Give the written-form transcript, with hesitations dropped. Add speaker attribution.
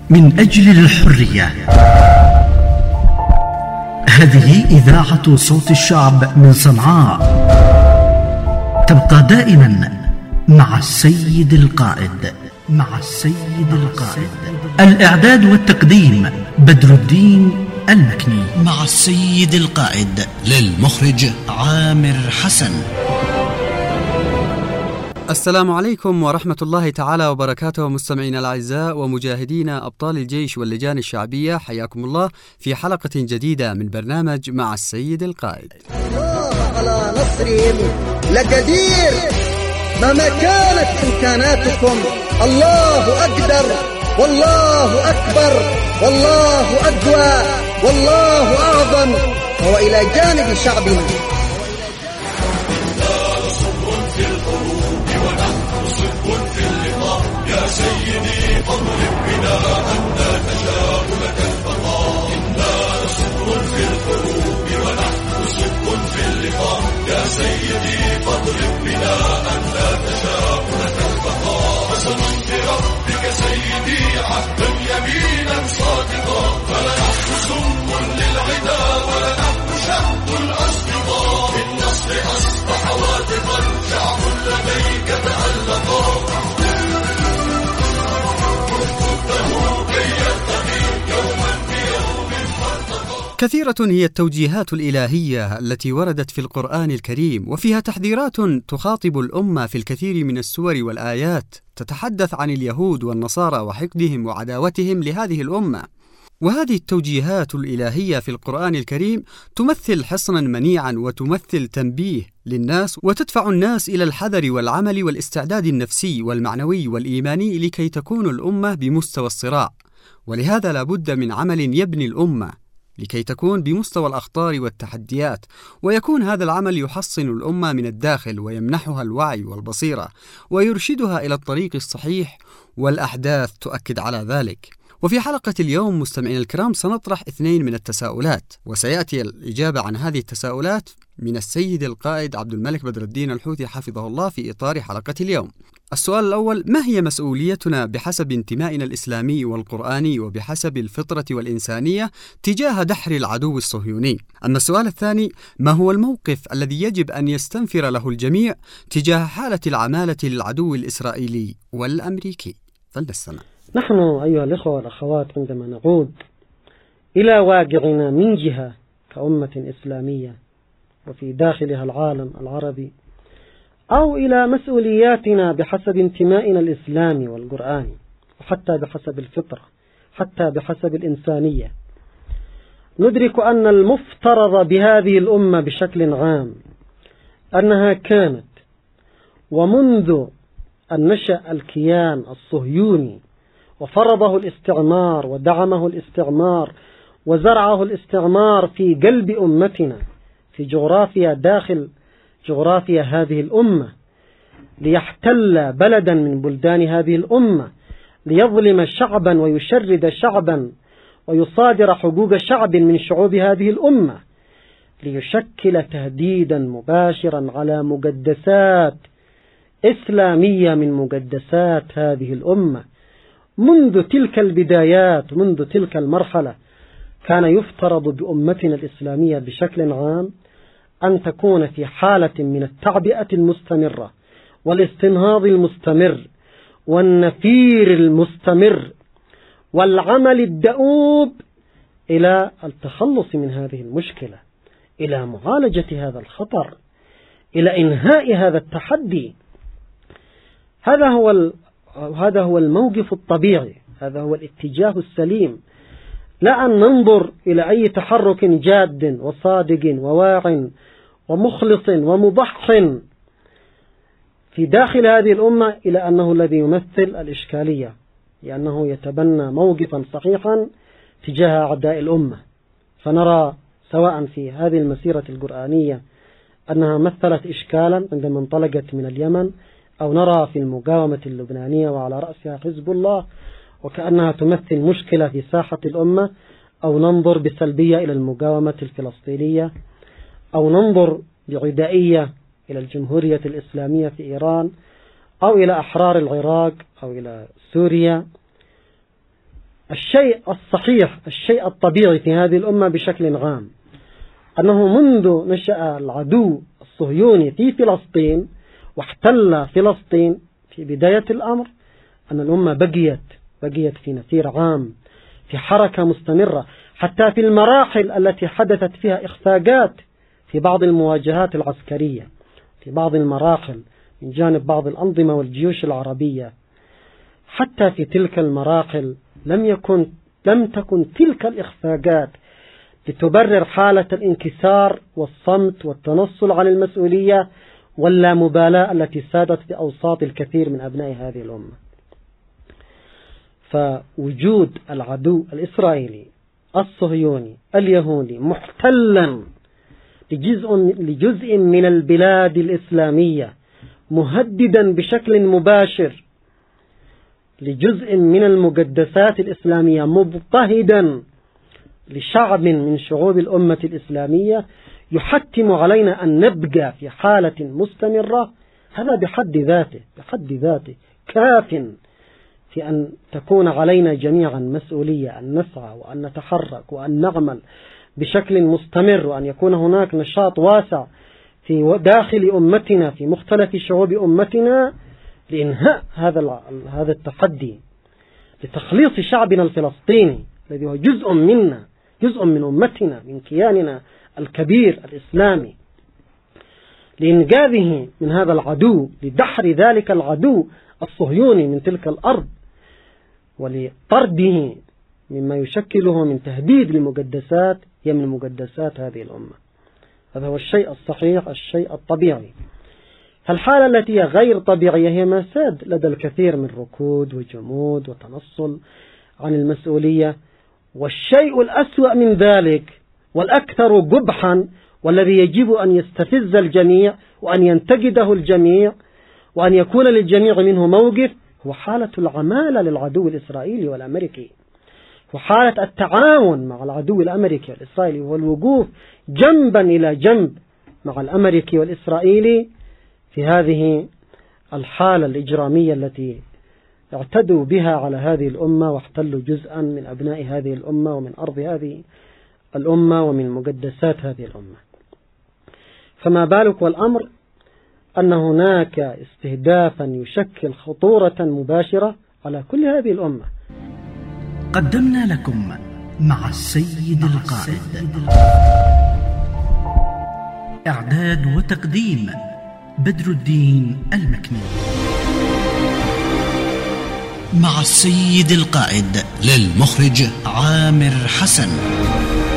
Speaker 1: من أجل الحرية. هذه إذاعة صوت الشعب من صنعاء، تبقى دائما مع السيد القائد. الإعداد والتقديم بدر الدين المكني، مع السيد القائد. للمخرج عامر حسن.
Speaker 2: السلام عليكم ورحمة الله تعالى وبركاته، مستمعينا الأعزاء ومجاهدينا أبطال الجيش واللجان الشعبية، حياكم الله في حلقة جديدة من برنامج مع السيد القائد.
Speaker 3: الله على نصرهم لقدير، مهما كانت إمكاناتكم الله أقدر، والله أكبر، والله أقوى، والله أعظم، وهو إلى جانب شعبنا.
Speaker 4: يا سيدي فاضرب بنا أنت تشاء لك البقاء، إنا صبر في الحروب ونحن صدق في اللقاء. يا سيدي فاضرب بنا أنت تشاء لك البقاء. قسما بربك سيدي عهدا يمينا صادقا، فلنحن سم للعدا ولنحن شهد الأصدقاء. بالنصر أصبح واثقا شعب لديك تألقا.
Speaker 2: كثيرة هي التوجيهات الإلهية التي وردت في القرآن الكريم، وفيها تحذيرات تخاطب الأمة في الكثير من السور والآيات تتحدث عن اليهود والنصارى وحقدهم وعداوتهم لهذه الأمة. وهذه التوجيهات الإلهية في القرآن الكريم تمثل حصنا منيعا وتمثل تنبيه للناس، وتدفع الناس إلى الحذر والعمل والاستعداد النفسي والمعنوي والإيماني لكي تكون الأمة بمستوى الصراع. ولهذا لا بد من عمل يبني الأمة لكي تكون بمستوى الأخطار والتحديات، ويكون هذا العمل يحصن الأمة من الداخل ويمنحها الوعي والبصيرة ويرشدها إلى الطريق الصحيح، والأحداث تؤكد على ذلك. وفي حلقة اليوم مستمعين الكرام سنطرح 2 من التساؤلات، وسيأتي الإجابة عن هذه التساؤلات من السيد القائد عبد الملك بدر الدين الحوثي حفظه الله في إطار حلقة اليوم. السؤال الأول: ما هي مسؤوليتنا بحسب انتمائنا الإسلامي والقرآني وبحسب الفطرة والإنسانية تجاه دحر العدو الصهيوني؟ أما السؤال الثاني: ما هو الموقف الذي يجب أن يستنفر له الجميع تجاه حالة العمالة للعدو الإسرائيلي والأمريكي؟ فلنستمع.
Speaker 5: نحن أيها الإخوة والأخوات عندما نعود إلى واقعنا من جهة كأمة إسلامية وفي داخلها العالم العربي، أو إلى مسؤولياتنا بحسب انتمائنا الإسلامي والقرآني، وحتى بحسب الفطرة، حتى بحسب الإنسانية، ندرك أن المفترض بهذه الأمة بشكل عام أنها كانت، ومنذ أن نشأ الكيان الصهيوني وفرضه الاستعمار ودعمه الاستعمار وزرعه الاستعمار في قلب أمتنا في جغرافيا داخل جغرافيا هذه الأمة، ليحتل بلدا من بلدان هذه الأمة، ليظلم شعبا ويشرد شعبا ويصادر حقوق شعب من شعوب هذه الأمة، ليشكل تهديدا مباشرا على مقدسات إسلامية من مقدسات هذه الأمة. منذ تلك البدايات، منذ تلك المرحلة، كان يفترض بأمتنا الإسلامية بشكل عام أن تكون في حالة من التعبئة المستمرة والاستنهاض المستمر والنفير المستمر والعمل الدؤوب إلى التخلص من هذه المشكلة، إلى معالجة هذا الخطر، إلى إنهاء هذا التحدي. هذا هو الموقف الطبيعي، هذا هو الاتجاه السليم، لا أن ننظر إلى أي تحرك جاد وصادق وواع ومخلص ومضح في داخل هذه الأمة إلى أنه الذي يمثل الإشكالية، لأنه يتبنى موقفا صحيحا تجاه أعداء الأمة. فنرى سواء في هذه المسيرة القرآنية أنها مثلت إشكالا عندما انطلقت من اليمن، أو نرى في المقاومة اللبنانية وعلى رأسها حزب الله وكأنها تمثل مشكلة في ساحة الأمة، أو ننظر بسلبية إلى المقاومة الفلسطينية، أو ننظر بعدائية إلى الجمهورية الإسلامية في إيران، أو إلى أحرار العراق، أو إلى سوريا. الشيء الصحيح، الشيء الطبيعي في هذه الأمة بشكل عام، أنه منذ نشأ العدو الصهيوني في فلسطين واحتل فلسطين في بداية الأمر، أن الأمة بقيت في نسير عام، في حركة مستمرة، حتى في المراحل التي حدثت فيها إخفاقات في بعض المواجهات العسكرية، في بعض المراحل من جانب بعض الأنظمة والجيوش العربية. حتى في تلك المراحل لم تكن تلك الإخفاقات لتبرر حالة الانكسار والصمت والتنصل عن المسؤولية واللامبالاة التي سادت في أوساط الكثير من أبناء هذه الأمة. فوجود العدو الإسرائيلي الصهيوني اليهودي محتلا لجزء من البلاد الإسلامية، مهددا بشكل مباشر لجزء من المقدسات الإسلامية، مضطهدا لشعب من شعوب الأمة الإسلامية، يحتم علينا أن نبقى في حالة مستمرة. هذا بحد ذاته كاف في أن تكون علينا جميعا مسؤولية أن نسعى وأن نتحرك وأن نعمل بشكل مستمر، وأن يكون هناك نشاط واسع في داخل أمتنا في مختلف شعوب أمتنا لإنهاء هذا التحدي، لتخليص شعبنا الفلسطيني الذي هو جزء منا، جزء من أمتنا، من كياننا الكبير الإسلامي، لإنقاذه من هذا العدو، لدحر ذلك العدو الصهيوني من تلك الأرض، ولطرده مما يشكله من تهديد لمقدسات هي من مقدسات هذه الأمة. هذا هو الشيء الصحيح، الشيء الطبيعي. الحالة التي هي غير طبيعية هي ما ساد لدى الكثير من ركود وجمود وتنصل عن المسؤولية. والشيء الأسوأ من ذلك والأكثر قبحا والذي يجب أن يستفز الجميع وأن ينتقده الجميع وأن يكون للجميع منه موقف، هو حالة العمالة للعدو الإسرائيلي والأمريكي، وحالة التعاون مع العدو الأمريكي والإسرائيلي، والوقوف جنبا إلى جنب مع الأمريكي والإسرائيلي في هذه الحالة الإجرامية التي اعتدوا بها على هذه الأمة واحتلوا جزءا من أبناء هذه الأمة ومن أرض هذه الأمة ومن مقدسات هذه الأمة. فما بالك والأمر أن هناك استهدافا يشكل خطورة مباشرة على كل هذه الأمة.
Speaker 1: قدمنا لكم مع السيد القائد. إعداد وتقديم بدر الدين المكني. مع السيد القائد، للمخرج عامر حسن.